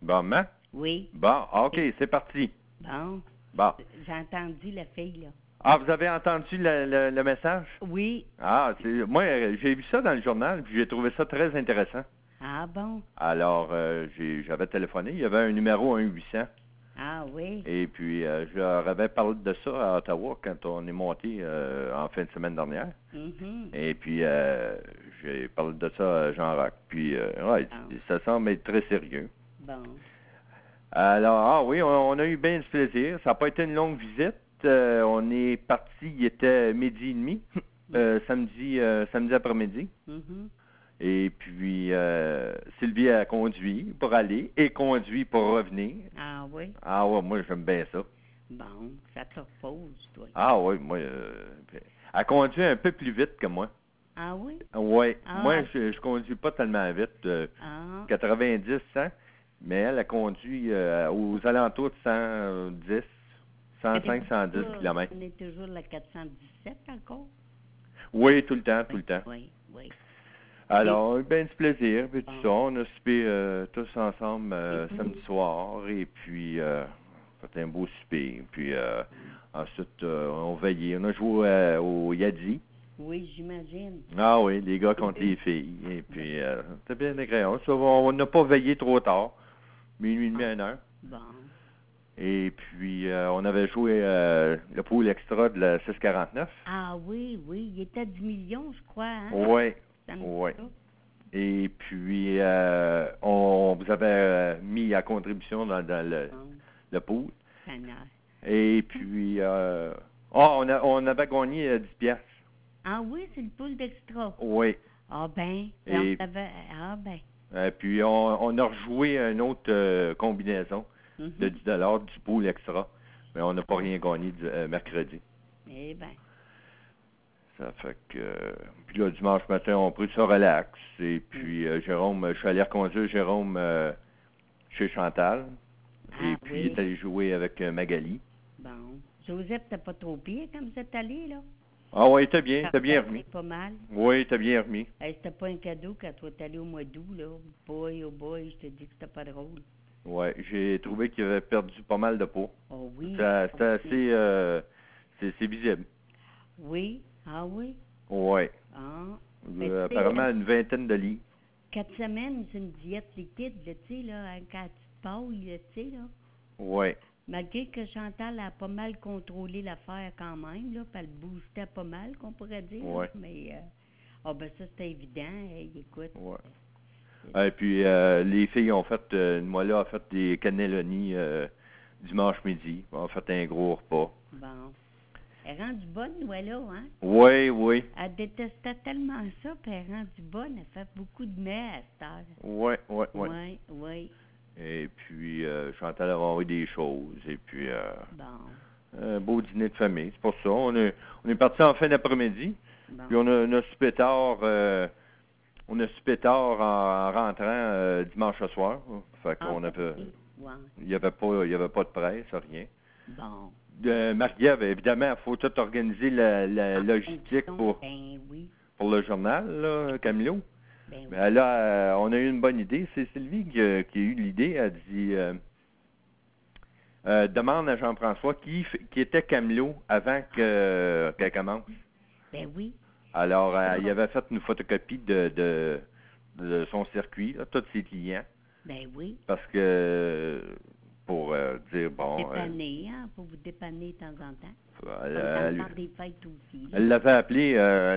Bon, maman? Oui. Bon, OK, c'est parti. Bon. Bon. J'ai entendu la fille, là. Ah, vous avez entendu le message? Oui. Ah, moi, j'ai vu ça dans le journal, puis j'ai trouvé ça très intéressant. Ah bon? Alors, j'avais téléphoné. Il y avait un numéro 1-800. Ah oui. Et puis, je leur avais parlé de ça à Ottawa quand on est monté en fin de semaine dernière. Mhm. Et puis, j'ai parlé de ça à Jean-Roch. Puis, ouais, ça semble être très sérieux. Bon. Alors, ah oui, on a eu bien du plaisir. Ça n'a pas été une longue visite. On est parti, il était 12h30, samedi après-midi. Mhm. Et puis, Sylvie a conduit pour aller et conduit pour revenir. Ah oui. Ah ouais, moi, j'aime bien ça. Bon, ça te repose, toi. Ah oui, moi, elle conduit un peu plus vite que moi. Ah oui? Oui, Ah. moi, je conduis pas tellement vite, 90, 100, mais elle conduit aux alentours de 110, 105, 110 km. On est toujours la 417 encore? Oui, tout le temps, tout le temps. Oui, oui. Alors, on a eu bien du plaisir, puis tout ça. On a soupé tous ensemble samedi soir, et puis fait un beau souper. Puis ensuite, on veillait. On a joué au Yadi. Oui, j'imagine. Ah oui, les gars contre les filles. Et puis, c'était bien agréable. Ça, on n'a pas veillé trop tard. Minuit et demi, 1h. Bon. Et puis, on avait joué le pool extra de la 649. Ah oui, oui. Il était à 10 millions, je crois, hein? Oui, Ça me dit oui. ça. Et puis, on vous avait mis à contribution dans le pool. Seigneur. Et puis, on avait gagné 10 piastres. Ah oui, c'est le pool d'extra. Oui. Ah ben. Et Ah ben. puis, on a rejoué une autre combinaison de 10 du pool extra. Mais on n'a pas rien gagné mercredi. Eh ben. Ça fait que... puis là, dimanche matin, on a pris ça relax. Et puis, Jérôme, je suis allé reconduire Jérôme chez Chantal. Et puis, il est allé jouer avec Magali. Bon. Joseph, t'as pas trop pire comme vous êtes allé, là? Ah oui, t'as bien remis. Pas mal. Oui, t'as bien remis. Hey, c'était pas un cadeau quand tu es allé au mois d'août, là. Boy, oh boy, je te dis que c'était pas drôle. Oui, j'ai trouvé qu'il avait perdu pas mal de peau. Oh oui. C'était assez... c'est visible. Oui? Ah oui? Oui. Ah. Apparemment, une vingtaine de livres. 4 semaines, c'est une diète liquide, là, tu sais, là, quand tu te pailles, là, tu sais, là. Oui. Malgré que Chantal a pas mal contrôlé l'affaire quand même, là, puis elle boostait pas mal, qu'on pourrait dire. Ouais. Mais, ben ça, c'était évident. Hey, écoute. Ouais. Et puis, les filles ont fait, Noëlla a fait des cannelloni dimanche midi. On a fait un gros repas. Bon. Elle est rendue bonne, Noëlla, hein? Oui, oui. Elle détestait tellement ça, puis elle est rendue bonne. Elle fait beaucoup de mets à cette heure. Oui, oui, oui. Oui, oui. Et puis, Chantal a envoyé des choses. Et puis, bon. un beau dîner de famille. C'est pour ça. On est parti en fin d'après-midi. Bon. Puis, on a soupé tard. On a soupé tard en rentrant dimanche soir. Fait qu'on avait... Ouais. Il n'y avait pas de presse, rien. Bon. Marie-Ève, évidemment, il faut tout organiser la logistique pour le journal, là, Camilo. Ben oui. Mais là, on a eu une bonne idée. C'est Sylvie qui a eu l'idée. Elle dit demande à Jean-François qui était Camilo avant qu'elle commence. Ben oui. Alors, il avait fait une photocopie de son circuit, là, tous ses clients. Ben oui. Parce que, pour dire, bon... Dépanner, pour vous dépanner de temps en temps. Elle des fêtes aussi. Elle l'avait appelé,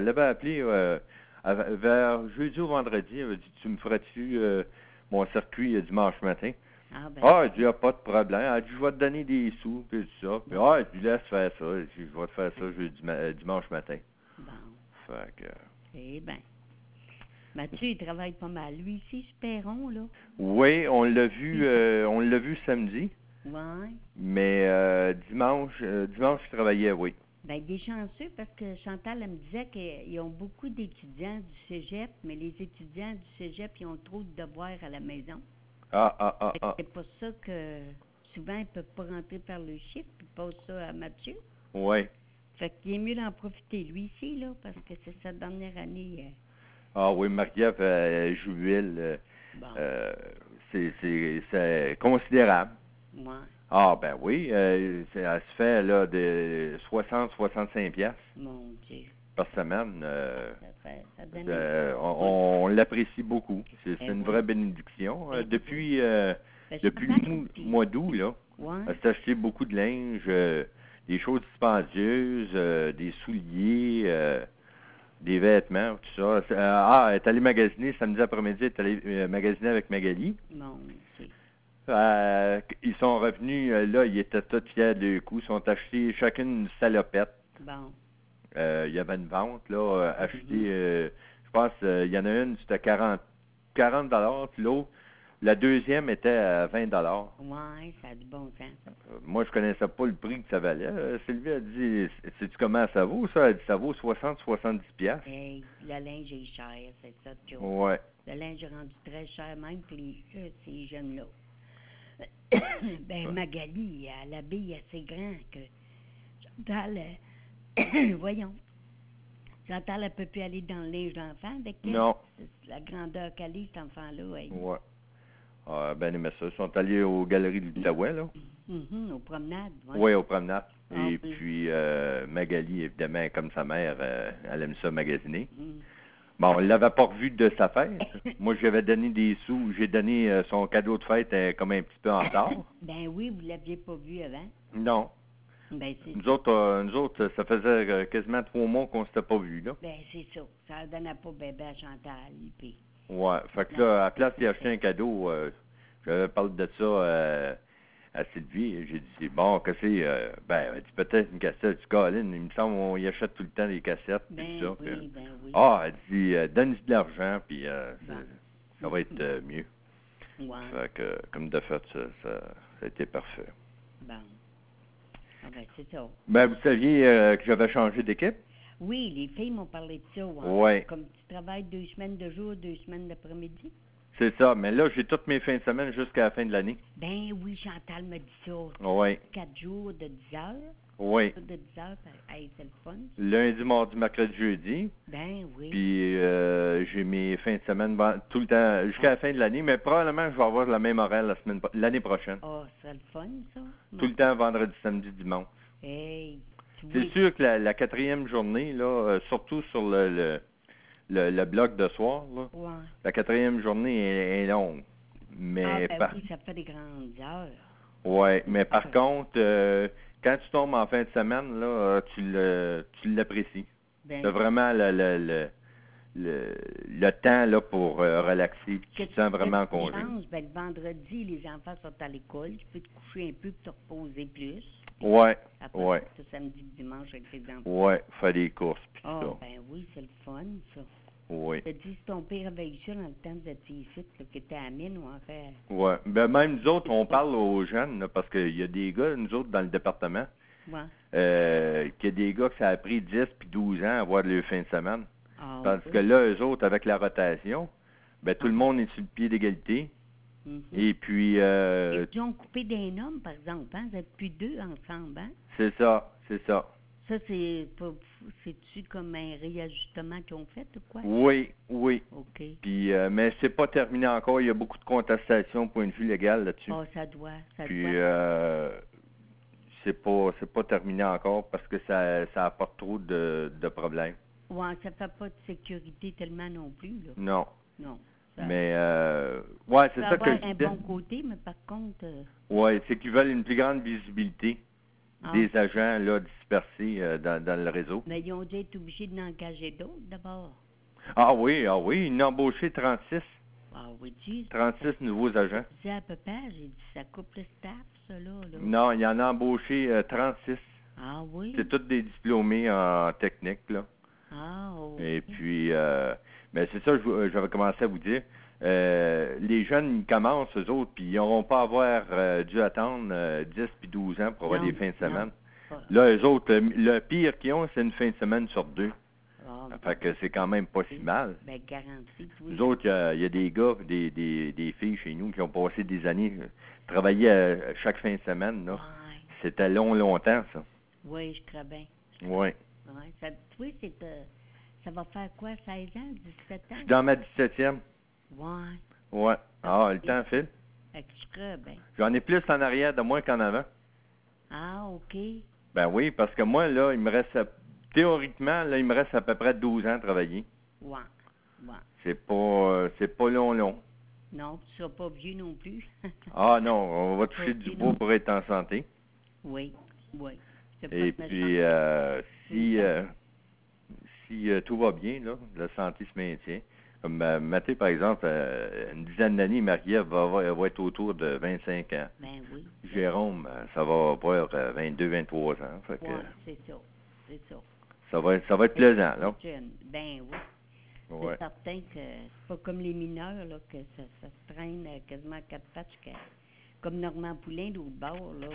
vers jeudi ou vendredi. Elle a dit, tu me ferais-tu mon circuit dimanche matin? Elle dit, pas de problème. Elle dit, je vais te donner des sous, puis tout ça. Puis, je lui laisse faire ça. Elle dit, je vais te faire ça dimanche matin. Bon. Fait que... Eh bien. Mathieu, il travaille pas mal. Lui ici, Perron, là. Oui, on l'a vu samedi. Oui. Mais dimanche, je travaillais, oui. Bien, des chanceux, parce que Chantal, elle me disait qu'ils ont beaucoup d'étudiants du cégep, mais les étudiants du cégep, ils ont trop de devoirs à la maison. C'est pour ça que souvent, ils ne peuvent pas rentrer par le chiffre, puis ils passent ça à Mathieu. Oui. Fait qu'il est mieux d'en profiter, lui, ici, là, parce que c'est sa dernière année. Ah oui, Marie-Ève Jouil, c'est considérable. Ouais. Ah, ben oui, ça se fait là de 60-65 piastres. Mon Dieu. Par semaine. Ça donne on l'apprécie beaucoup. C'est une vraie oui. bénédiction. Depuis Ben, le mois d'août, là, ouais. on s'est acheté beaucoup de linge, des choses dispendieuses, des souliers, des vêtements, tout ça. Elle est allée magasiner samedi après-midi, elle est allée magasiner avec Magali. Mon Dieu. Ils sont revenus, là, ils étaient tous fiers de leur coup. Ils sont achetés chacune une salopette. Bon. Il y avait une vente, là, achetée, je pense, il y en a une, c'était 40 $, puis l'autre, la deuxième était à 20 $. Ouais, ça a du bon sens. Moi, je connaissais pas le prix que ça valait. Sylvie a dit, sais-tu comment ça vaut, ça? Elle dit, ça vaut 60-70 piastres. Hey, le linge est cher, c'est ça, Joe. Ouais. Le linge est rendu très cher, même que ces jeunes-là. Ben, Magali, elle habille assez grand que Chantal, voyons. Chantal, elle peut plus aller dans le linge d'enfant avec elle. Non. La grandeur qu'elle est, cet enfant-là. Hey. Ouais. Ben aimé ça. Ils sont allés aux galeries de l'Outaouais, là. Aux promenades. Ouais. Oui, aux promenades. Ah, et oui. puis, Magali, évidemment, comme sa mère, elle aime ça magasiner. Bon, on ne l'avait pas revu de sa fête. Moi, j'avais donné des sous. J'ai donné son cadeau de fête comme un petit peu en retard. Ben oui, vous ne l'aviez pas vu avant. Non. Ben, c'est Nous autres, ça faisait quasiment 3 mois qu'on ne s'était pas vus, là. Ben, c'est ça. Ça ne donnait pas bébé à Chantal. Puis... Ouais. Fait que là, à la place d'y acheter un cadeau, j'avais parlé de ça à Sylvie. J'ai dit, bon, qu'est-ce que c'est? Ben, elle dit, peut-être une cassette. Du Colin, il me semble qu'on y achète tout le temps des cassettes. Ben, puis ça, oui, puis, ben oui. Ah, elle dit, donne-lui de l'argent, puis ça va être mieux. Ouais. Fait que, comme de fait, ça a été parfait. Bon. Ah ben, c'est ça. Ben, vous saviez que j'avais changé d'équipe? Oui, les filles m'ont parlé de ça. Ouais. Comme tu travailles 2 semaines de jour, 2 semaines d'après-midi. C'est ça. Mais là, j'ai toutes mes fins de semaine jusqu'à la fin de l'année. Ben oui, Chantal m'a dit ça. Oui. 4 jours de 10 heures. Oui. De 10 heures, hey, c'est le fun. Lundi, mardi, mercredi, jeudi. Ben oui. Puis j'ai mes fins de semaine tout le temps jusqu'à la fin de l'année, mais probablement je vais avoir le même horaire l'année prochaine. Ah, c'est le fun, ça. Tout le temps vendredi, samedi, dimanche. Hey, c'est sûr que la 4e journée, là, surtout sur le bloc de soir, là, ouais. La 4e journée est longue. Mais oui, ça fait des grandes heures. Oui, mais par contre, quand tu tombes en fin de semaine, là, tu l'apprécies. Ben, tu as vraiment le temps là, pour relaxer. Tu te sens vraiment en congé. Ben, le vendredi, les enfants sont à l'école. Tu peux te coucher un peu et te reposer plus. Oui, oui. Le samedi et dimanche avec tes enfants. Oui, faire des courses. Ah, ben oui, c'est le fun, ça. Oui. Tu as dit, ton père avait eu ça dans le temps de tes ici, que tu à Amine ou en fait. Oui. Ben, même nous autres, on parle aux jeunes, là, parce qu'il y a des gars, nous autres, dans le département, qu'il y a des gars que ça a pris 10 puis 12 ans à avoir leur fin de semaine. Ah, Tandis que là, eux autres, avec la rotation, ben tout le monde est sur le pied d'égalité. Et puis... Ils ont coupé des noms, par exemple, hein? Vous êtes plus 2 ensemble, hein? C'est ça, c'est ça. Ça, c'est-tu comme un réajustement qu'ils ont fait ou quoi? Oui, oui. OK. Puis, mais c'est pas terminé encore. Il y a beaucoup de contestations point de vue légal là-dessus. Ah, ça doit. Puis, c'est pas terminé encore parce que ça apporte trop de problèmes. Ouais, ça fait pas de sécurité tellement non plus, là. Non. Non. Mais, ouais, c'est ça que je disais. Ça a un bon côté, mais par contre... Ouais, c'est qu'ils veulent une plus grande visibilité des agents, là, dispersés dans le réseau. Mais ils ont dû être obligés d'engager d'autres, d'abord. Ah oui, ils ont embauché 36. Ah oui, tu 36 nouveaux agents. Tu disais à papa, j'ai dit, ça coupe le staff, ça, là. Non, il y en a embauché 36. Ah oui? C'est tous des diplômés en technique, là. Ah, oui. Et puis, mais c'est ça, j'avais commencé à vous dire. Les jeunes, ils commencent, eux autres, puis ils n'auront pas à avoir dû attendre 10 puis 12 ans pour avoir des fins de semaine. Là, eux autres, le pire qu'ils ont, c'est une fin de semaine sur 2. Fait que c'est quand même pas si mal. Ben, garanti. Nous autres, il y a des gars, des filles chez nous qui ont passé des années, travailler chaque fin de semaine, là. Ouais. C'était longtemps, ça. Oui, je crois bien. Oui. Ouais, ça va faire quoi, 16 ans, 17 ans? Je suis dans ma 17e. Ouais. Ouais. Ah, le temps file. J'en ai plus en arrière de moi qu'en avant. Ah, OK. Ben oui, parce que moi, là, il me reste, théoriquement, là, il me reste à peu près 12 ans à travailler. Ouais. C'est pas long. Non, tu seras pas vieux non plus. Ah non, on va toucher du bois pour être en santé. Oui. Et puis, si tout va bien, là, la santé se maintient. Comme Mathieu, par exemple, une dizaine d'années, Marie-Ève va être autour de 25 ans. Ben oui. Jérôme, ça va avoir 22, 23 ans. Fait que, c'est ça. Ça va être plaisant, là. Ben oui. Ouais. C'est certain que c'est pas comme les mineurs, là, que ça se traîne quasiment à 4 pattes. Comme Normand Poulain, d'autre bord, là.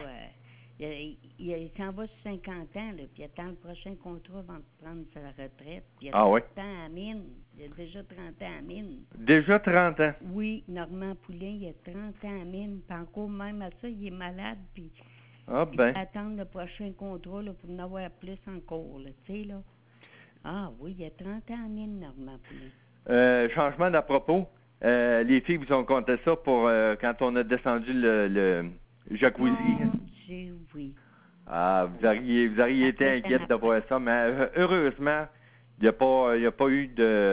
Il s'en va sur 50 ans, là, puis il attend le prochain contrat avant de prendre sa retraite. Puis il a 30 ans à mine. Il a déjà 30 ans à mine. Déjà 30 ans? Oui, Normand Poulain, il a 30 ans à mine. Puis encore même à ça, il est malade, puis il va attendre le prochain contrat là, pour en avoir plus encore, tu sais, là. Ah oui, il y a 30 ans à mine, Normand Poulain. Changement d'à propos. Les filles vous ont compté ça pour quand on a descendu le jacuzzi. Oui. Ah, vous auriez été inquiète de voir ça, mais heureusement, il n'y a pas eu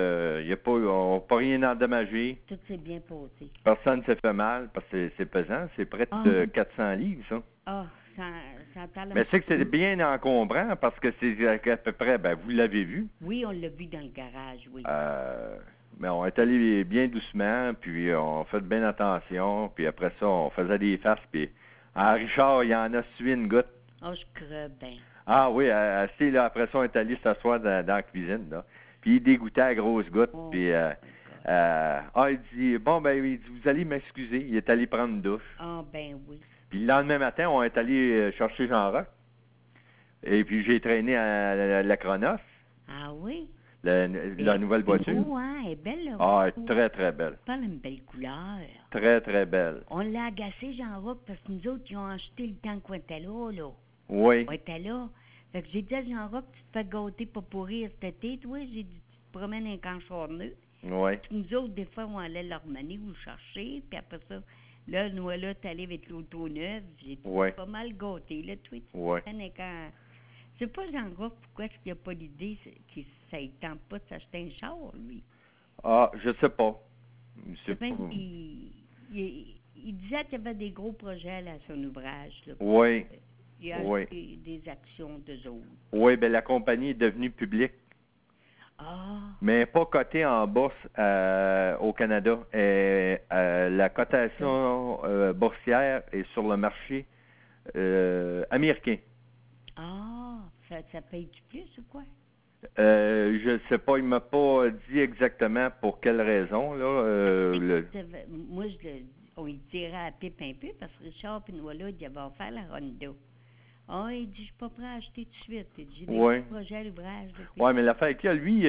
on n'a pas rien endommagé. Tout s'est bien passé. Personne ne s'est fait mal, parce que c'est pesant, c'est près de 400 livres, ça. Ah, ça mais c'est que c'est bien encombrant, parce que c'est à peu près, vous l'avez vu. Oui, on l'a vu dans le garage, oui. Mais on est allé bien doucement, puis on fait bien attention, puis après ça, on faisait des faces, puis Richard, il en a suivi une goutte. Oh, je creux bien. Ah oui, assis, là, après ça, on est allé s'asseoir dans la cuisine, là. Puis il dégoûtait à grosses gouttes, puis il dit, vous allez m'excuser, il est allé prendre une douche. Ah, ben oui. Puis le lendemain matin, on est allé chercher Jean-Roch, et puis j'ai traîné à la Cronos. Ah oui? La nouvelle voiture. Elle est belle, là. Ah, elle est très, très belle. Pas une belle couleur. Très, très belle. On l'a agacé, Jean-Roch, parce que nous autres, ils ont acheté le temps qu'on était là. Oui. On était là. Fait que j'ai dit à Jean-Roch, tu te fais gâter pour pourrir cet été, toi. J'ai dit, tu te promènes un camp charneux. Oui. Puis nous autres, des fois, on allait leur mener ou le chercher. Puis après ça, là, nous, là, t'es allé avec l'auto neuve. J'ai dit, pas mal gâté, là, toi. Tu prends un camp. Je sais pas, Jean-Roch, pourquoi est-ce qu'il n'y a pas l'idée que ça ne tente pas de s'acheter un char, lui? Ah, je sais pas. Il disait qu'il y avait des gros projets là, à son ouvrage. Là, oui. Il y a des actions d'eux autres. Oui, bien, la compagnie est devenue publique. Ah. Mais pas cotée en bourse au Canada. La cotation boursière est sur le marché américain. Ah, ça paye-tu plus ou quoi? Je ne sais pas, il ne m'a pas dit exactement pour quelle raison. Là, moi, on y tirait à pipe un peu parce que Richard et nous, là, il avait offert la Honda. Ah, il dit, je ne suis pas prêt à acheter tout de suite. Il dit, j'ai des projets à l'ouvrage. Oui, mais l'affaire avec lui,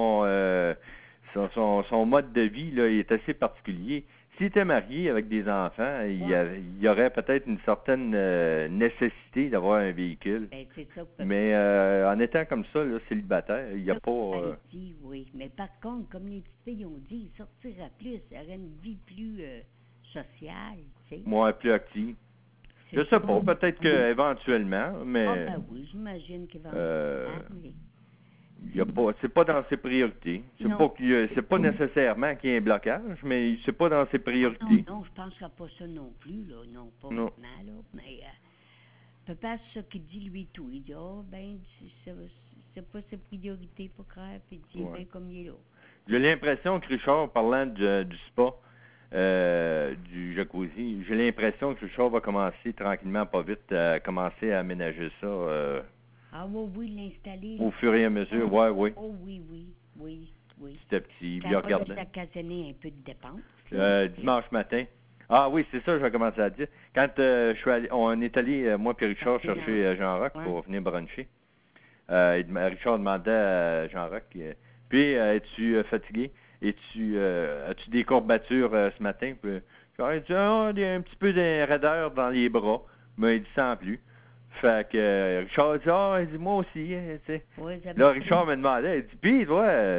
son mode de vie, là, il est assez particulier. S'il était marié avec des enfants, il y aurait peut-être une certaine nécessité d'avoir un véhicule. Ben, c'est ça. Mais en étant comme ça, là, célibataire, il n'y a pas... Oui, mais par contre, comme les petites filles ont dit, il sortira plus, il aurait une vie plus sociale, tu sais. Moi, plus active. Je sais pas, peut-être qu'éventuellement, mais... Ah ben oui, j'imagine qu'éventuellement, c'est pas dans ses priorités. C'est pas nécessairement qu'il y ait un blocage, mais c'est pas dans ses priorités. Non, je pense qu'il n'y a pas ça non plus, là. Non, pas vraiment, là. Mais papa, c'est ça qu'il dit, lui, tout. Il dit, c'est pas ses priorités, pas grave. Puis il dit, comme il est là. J'ai l'impression que Richard, parlant du spa, du jacuzzi, j'ai l'impression que Richard va commencer tranquillement, pas vite, à commencer à aménager ça. Oui, l'installer. Au fur et à mesure, oui. Oh oui. Petit à petit, bien regarder. Ça a occasionné un peu de dépenses. Dimanche matin. Ah oui, c'est ça, je vais commencer à dire. Quand on est allé, moi et Richard, chercher Jean-Roch pour venir bruncher. Richard demandait à Jean-Roch, puis, es-tu fatigué? As-tu des courbatures ce matin? Puis, il dit, il y a un petit peu de raideur dans les bras, mais il dit sans plus. Fait que Richard dit, il dit, moi aussi, tu sais. Là, Richard me demandait, il dit, puis, toi,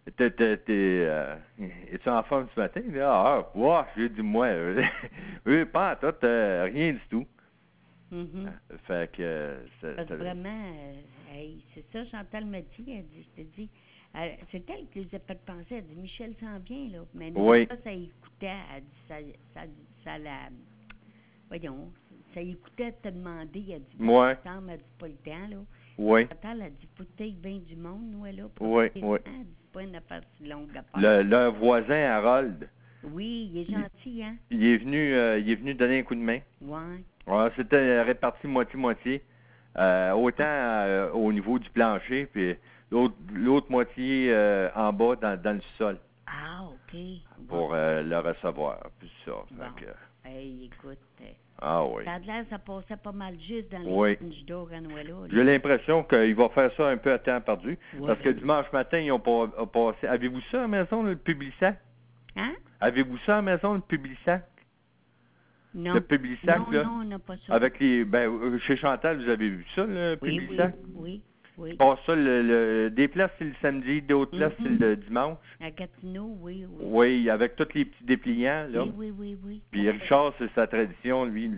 Es-tu en forme ce matin? Là, j'ai dit, moi, oui, pas en tout, rien du tout. Fait que... Vraiment, c'est ça, Chantal m'a dit, elle dit, je te dis, c'est elle qui les a fait penser, elle dit, Michel s'en vient, là. Mais nous, ça écoutait, elle dit, ça la... Voyons, ça écoutait te demander, elle dit, elle dit, pas le temps, là. Oui. Chantal a dit, faut que t'aies bien du monde, nous, là. Oui. Elle dit, c'est pas une affaire si longue à part. Leur voisin, Harold. Oui, il est gentil, hein? Il est venu donner un coup de main. Ouais. Alors, c'était réparti moitié-moitié. Autant au niveau du plancher, puis l'autre moitié en bas dans le sol. Ah, OK. Pour le recevoir, puis ça. Bon. Écoute. Oui. Ça a l'air, ça passait pas mal juste dans les French d'or à Noël. J'ai l'impression qu'il va faire ça un peu à temps perdu. Parce que dimanche matin, ils ont passé... Avez-vous ça à la maison, le Publisac? Hein? Avez-vous ça à la maison, le Publisac? Non. Le Publisac, là? Non, on n'a pas ça. Avec chez Chantal, vous avez vu ça, le Publisac? Oui. Ils passent ça, des places, c'est le samedi, d'autres places, c'est le dimanche. À Gatineau, oui. Oui, avec tous les petits dépliants, là. Oui. Puis Richard, c'est sa tradition, lui,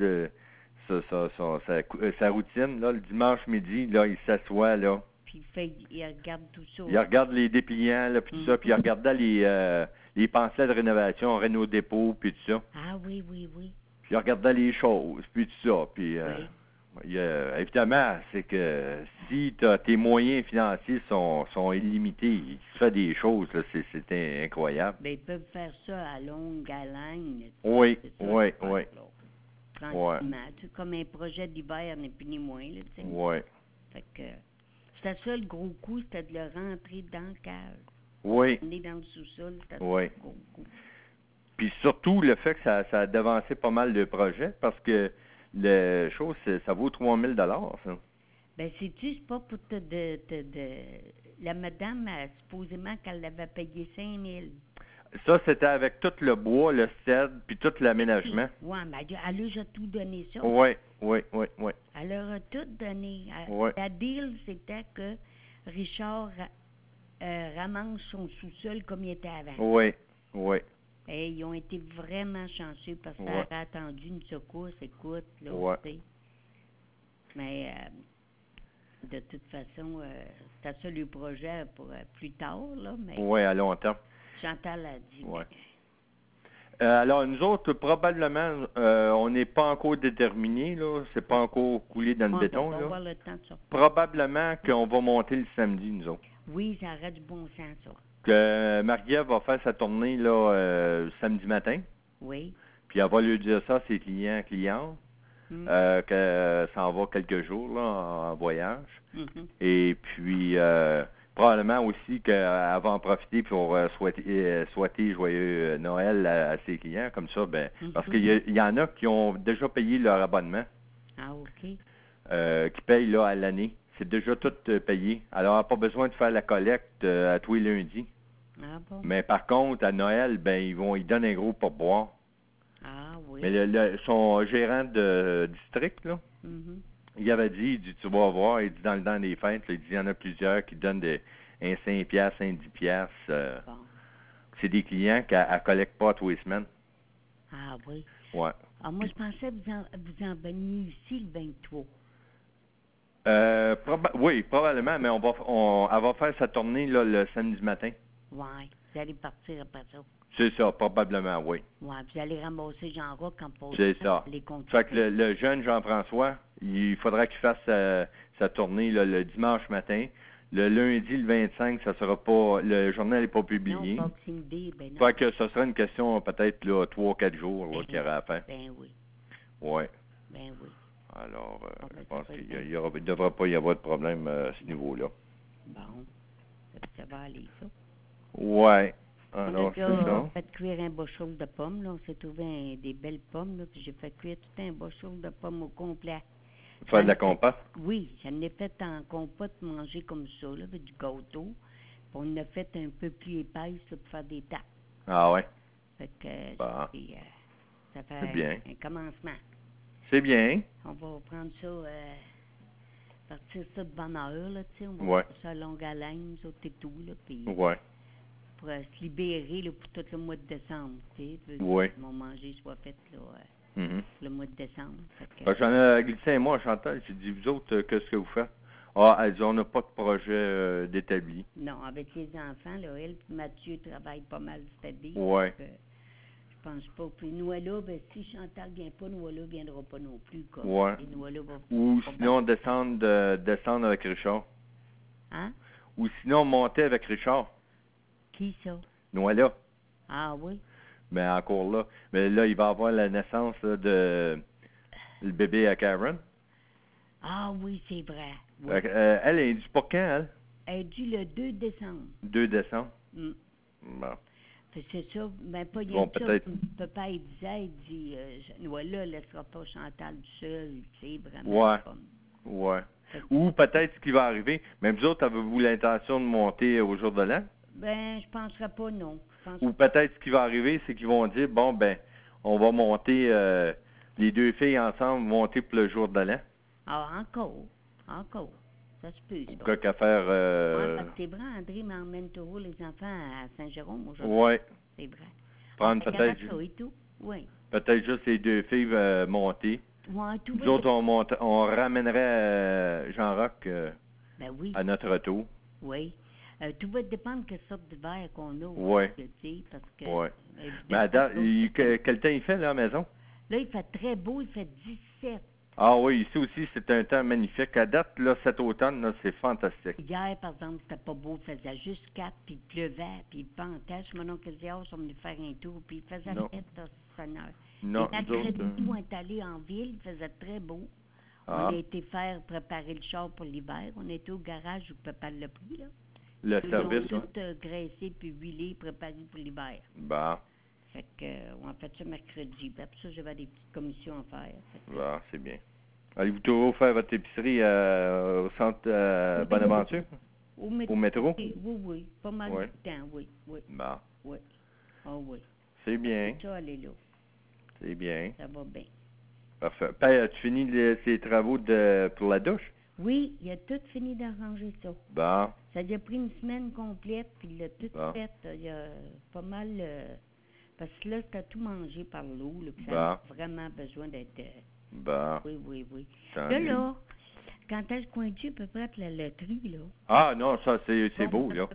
sa routine, là, le dimanche midi, là, il s'assoit, là. Puis il regarde tout ça. Il regarde les dépliants, là, puis tout ça, puis il regardait les pamphlets de rénovation, Renault Dépôt, puis tout ça. Ah oui. Puis il regardait les choses, puis tout ça, puis... évidemment, c'est que si tes moyens financiers sont illimités, tu fais des choses, là, c'est incroyable. Mais ils peuvent faire ça à longue haleine. Oui. Tranquillement. Comme un projet d'hiver, n'est plus ni moins. Là, oui. Fait que c'était ça le gros coup, c'était de le rentrer dans le cave. Oui. On est dans le sous-sol, c'était le gros coup. Puis surtout, le fait que ça a devancé pas mal de projets, parce que la chose, ça vaut 3000 $, ça. Ben, sais-tu, c'est pas pour la madame, supposément qu'elle avait payé 5000. Ça, c'était avec tout le bois, le cèdre, puis tout l'aménagement. Oui, mais elle leur a tout donné ça. Oui. Elle leur a tout donné. La deal, c'était que Richard ramasse son sous-sol comme il était avant. Oui. Et ils ont été vraiment chanceux parce que ça aurait attendu une secousse, écoute, là, tu sais. Mais de toute façon, c'était ça le projet pour plus tard, là. Oui, à long terme. Chantal a dit. Ouais. Alors, nous autres, probablement, on n'est pas encore déterminés, là. C'est pas encore coulé dans le béton, on va là. avoir le temps de sortir. Probablement qu'on va monter le samedi, nous autres. Oui, ça aurait du bon sens, ça. Que Marie-Ève va faire sa tournée, là, samedi matin. Oui. Puis elle va lui dire ça à ses clientes. Que ça en va quelques jours, là, en voyage. Et puis... probablement aussi qu'elle va en profiter pour souhaiter joyeux Noël à ses clients, comme ça, parce qu'il y en a qui ont déjà payé leur abonnement. Ah, OK. Qui payent là à l'année. C'est déjà tout payé. Alors, elle n'a pas besoin de faire la collecte à tous les lundis. Ah bon? Mais par contre, à Noël, ils donnent un gros pourboire. Ah oui. Mais son gérant de district, là, il avait dit, tu vas voir, il dit dans le temps des fêtes, là, il dit, il y en a plusieurs qui donnent un 5$, un 10$. Bon. C'est des clients qu'elle ne collecte pas tous les semaines. Ah oui. Ouais. Ah, moi, je pensais vous en veniez ici le 23. Oui, probablement, mais elle va faire sa tournée là, le samedi matin. Oui, vous allez partir après ça. C'est ça, probablement, oui. Oui, vous allez ramasser Jean-Roch quand vous C'est ça. Fait que le jeune Jean-François, il faudra qu'il fasse sa tournée là, le dimanche matin. Le lundi, le 25, ça sera pas... Le journal n'est pas publié. Non, Boxing Day, ben non. Fait que ce sera une question peut-être là 3-4 jours là, qu'il y aura à faire. Ben oui. Oui. Ben oui. Alors, je pense qu'il ne devrait pas y avoir de problème à ce niveau-là. Bon. Ça va aller, ça. Oui. Alors, c'est ça. On a fait cuire un bochon de pommes, là. On s'est trouvé des belles pommes, là. Puis j'ai fait cuire tout un bochon de pommes au complet. Faire de la compote? Oui, j'en ai fait en compote manger comme ça, là, avec du gâteau. Puis on a fait un peu plus épaisse là, pour faire des tartes. Ah ouais? Fait que ça fait bien. un commencement. C'est bien. On va prendre ça, partir ça de bonne heure, là, tu sais. On va faire ça à longue haleine, ça et tout, là. Puis ouais. pour se libérer là, pour tout le mois de décembre. Tu sais, oui. Mon manger soit fait là, le mois de décembre. J'en ai glissé un mot à Chantal. J'ai dit, vous autres, qu'est-ce que vous faites? Ah, elle dit, on n'a pas de projet d'établi. Non, avec les enfants, là, elle et Mathieu travaillent pas mal c'est-à-dire. Oui. Je pense pas. Puis Noëlla, ben, si Chantal vient pas, Noëlla viendra pas non plus. Oui. Ou sinon, descendre avec Richard. Hein? Ou sinon, monter avec Richard. Qui ça? Noëlla. Ah oui? Mais encore là. Mais là, il va avoir la naissance là, de le bébé à Karen. Ah oui, c'est vrai. Oui. Elle est due pour quand, elle? Elle est due le 2 décembre. 2 décembre? Bon. C'est ça. Ben, pas bon, peut-être. Papa, il dit, Noëlla ne laissera pas Chantal seule, tu sais, vraiment. Ouais. Ouais. Ou peut-être ce qui va arriver. Même vous autres, avez-vous l'intention de monter au jour de l'an? Ben, je penserais pas, non. Ou peut-être ce qui va arriver, c'est qu'ils vont dire, bon, ben, on va monter, les deux filles ensemble, monter pour le jour de l'an. Ah, encore. Ça se peut, ça. Quoi qu'à faire... parce que c'est vrai, André m'emmène toujours les enfants à Saint-Jérôme aujourd'hui. Oui. C'est vrai. Prendre peut-être... et tout. Oui. Peut-être juste les deux filles monter. Ouais, tout nous autres, on ramènerait Jean-Roch ben oui. à notre retour. Oui. Tout va dépendre de quelle sorte de verre qu'on a. Oui. Parce que, oui. Mais quel temps il fait, là, à la maison? Là, il fait très beau, il fait 17. Ah oui, ici aussi, c'est un temps magnifique. À date, là, cet automne, là, c'est fantastique. Hier, par exemple, c'était pas beau, il faisait juste 4, puis il pleuvait, puis il pentait. Mon oncle disait, on va faire un tour, puis il faisait fête, Seigneur. Non, et mercredi, on est allé en ville, il faisait très beau. On a été préparer le char pour l'hiver. On était au garage où papa l'a pris, là. Le service, tout graissé puis huilé, préparé pour l'hiver. Bah. Fait que, on a fait ça mercredi. Puis après ça, j'avais des petites commissions à faire. Bah, c'est bien. Allez-vous toujours faire votre épicerie au centre Bonaventure? Au métro? Oui. Pas mal de temps, oui. Bah. Oui. Oh oui. C'est bien. Ça, elle est là. C'est bien. Ça va bien. Parfait. Père, as-tu fini ces travaux pour la douche? Oui, il a tout fini d'arranger ça. Bon. Ça lui a pris une semaine complète, puis il a tout fait. Il y a pas mal... parce que là, c'était tout mangé par l'eau, là, puis ça a vraiment besoin d'être... Bon. Oui. Là, quand est-ce qu'on est à peu près la loterie, là? Ah non, ça, c'est beau, là.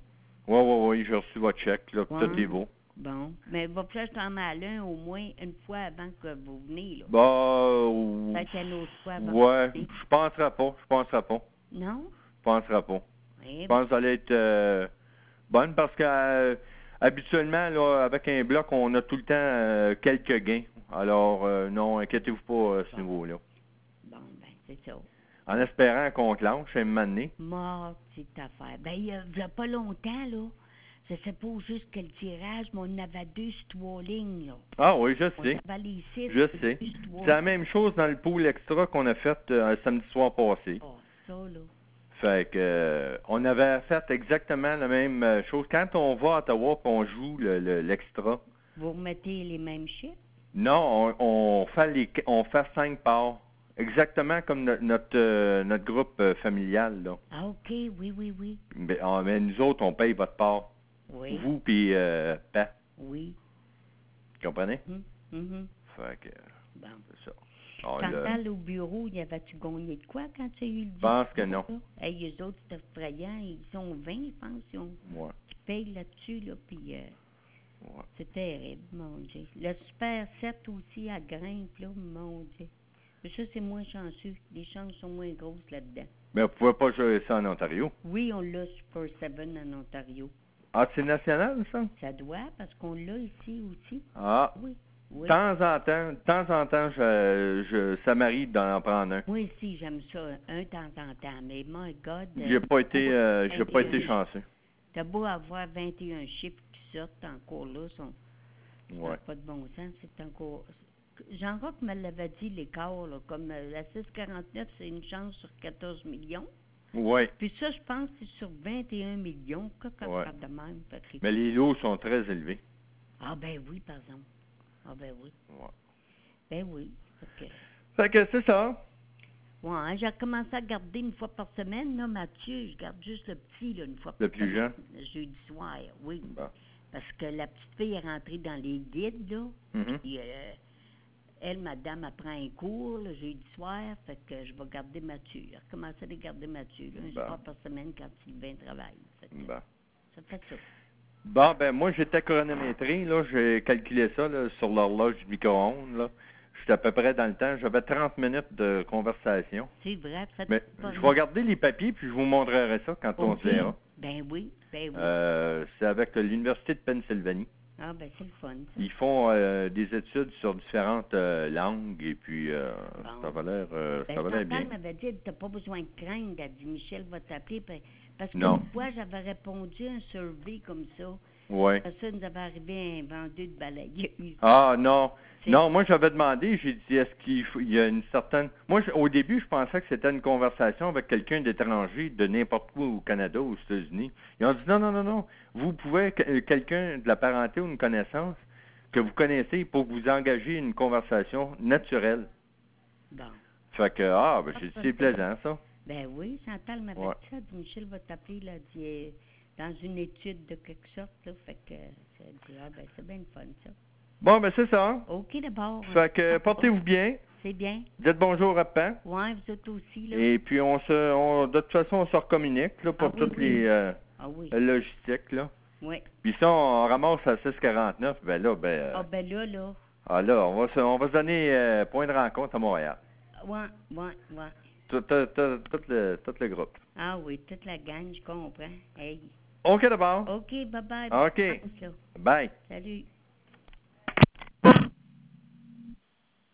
Oui, j'ai reçu votre chèque, là, tout est beau. Bon, mais il va falloir que je t'en mette un au moins une fois avant que vous venez, là. Peut-être une autre fois avant. Ouais, je penserais pas. Non? Je penserais pas. Oui, je pense que ça allait être bonne parce que habituellement, là, avec un bloc, on a tout le temps quelques gains. Alors, non, inquiétez-vous pas à ce niveau-là. Bon, ben, c'est ça. En espérant qu'on clenche un moment donné. Mort, petite affaire. Ben, il y a pas longtemps, là. Je sais pas juste quel tirage, mais on avait 2 sur 3 lignes, là. Ah oui, je sais. On avait les 6, je sais. C'est la même chose dans le pool extra qu'on a fait samedi soir passé. Oh, ça, là. Fait que on avait fait exactement la même chose. Quand on va à Ottawa et on joue l'extra. Vous remettez les mêmes chiffres? Non, on fait 5 parts. Exactement comme notre groupe familial, là. Ah, OK, oui. Mais nous autres, on paye votre part. Oui. Vous puis Pat. Oui. Vous comprenez? Fait que, bon. c'est ça. Chantal, au bureau, y avait-tu gagné de quoi quand tu as eu le Je pense que non. Hey, eux autres, c'est effrayant. Ils sont 20, je pense, qui payent là-dessus, là, puis c'est terrible, mon Dieu. Le Super 7 aussi, à grimpe, là, mon Dieu. Mais ça, c'est moins chanceux. Les chances sont moins grosses là-dedans. Mais vous pouvez pas jouer ça en Ontario? Oui, on l'a Super 7 en Ontario. Ah, c'est national, ça? Ça doit, parce qu'on l'a ici aussi. Ah. Oui. De temps en temps, ça m'arrive d'en prendre un. Moi aussi, j'aime ça, un de temps en temps. Mais, my God... J'ai pas été chanceux. T'as beau avoir 21 chiffres qui sortent encore là, pas de bon sens, c'est encore... Jean-Roch me l'avait dit, l'écart, là, comme la 649, c'est une chance sur 14 millions. Oui. Puis ça, je pense que c'est sur 21 millions, de même. Mais les lots sont très élevés. Ah ben oui, par exemple. Ah ben oui. Ouais. Ben oui. Fait que c'est ça. Ouais, j'ai commencé à garder une fois par semaine, là, Mathieu. Je garde juste le petit, là, une fois par semaine. Le plus jeune? Le jeudi soir, oui. Bon. Parce que la petite fille est rentrée dans les guides, là. Puis, elle, madame, elle prend un cours le jeudi soir, fait que je vais garder Mathieu. Je recommence à garder Mathieu, là, une fois par semaine quand Sylvain travaille. Fait que, ça fait ça. Bon, ben moi, j'étais chronométré, là. J'ai calculé ça, là, sur l'horloge du micro-ondes, là. J'étais à peu près dans le temps. J'avais 30 minutes de conversation. C'est vrai. Mais je vais regarder les papiers, puis je vous montrerai ça quand on se verra. Ben oui. C'est avec l'Université de Pennsylvanie. Ah, ben c'est le fun, ça. Ils font des études sur différentes langues, et puis ça va l'air bien. Chantal m'avait dit, t'as pas besoin de craindre. Elle dit, Michel va t'appeler. Parce que une fois, j'avais répondu à un survey comme ça. Oui. Après ça, nous avait arrivé un vendeur de balayeuse. Ah, non. Non, moi, j'avais demandé, j'ai dit, est-ce qu'il y a une certaine... Moi, au début, je pensais que c'était une conversation avec quelqu'un d'étranger, de n'importe où au Canada, aux États-Unis. Ils ont dit, non. Vous pouvez, quelqu'un de la parenté ou une connaissance que vous connaissez pour vous engager une conversation naturelle. Bon. Fait que, j'ai dit, c'est plaisant, ça. Ben oui, Chantal m'avait dit ça. Dit, Michel va t'appeler, là, dit, dans une étude de quelque sorte, là. Fait que, dit, c'est bien le fun, ça. Bon, ben c'est ça. OK, d'abord. Fait que, portez-vous bien. C'est bien. Dites bonjour à Pan. Oui, vous êtes aussi, là. Et puis, de toute façon, on se recommunique, là, pour toutes les logistiques, là. Oui. Puis ça, on ramasse à 6,49, ben là, là. Ah là, on va se donner point de rencontre à Montréal. Oui. Tout le groupe. Ah oui, toute la gang, je comprends. Hey. OK, d'abord. OK, bye-bye. OK. Bye. Salut.